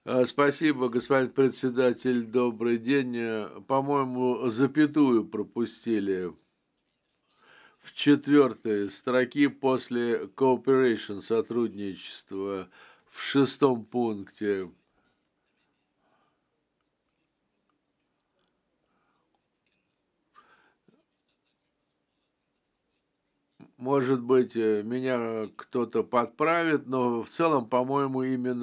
Спасибо, господин председатель. Добрый день. По-моему, запятую пропустили в четвертой строке после cooperation, сотрудничество, в шестом пункте. Может быть, меня кто-то подправит, но в целом, по-моему, именно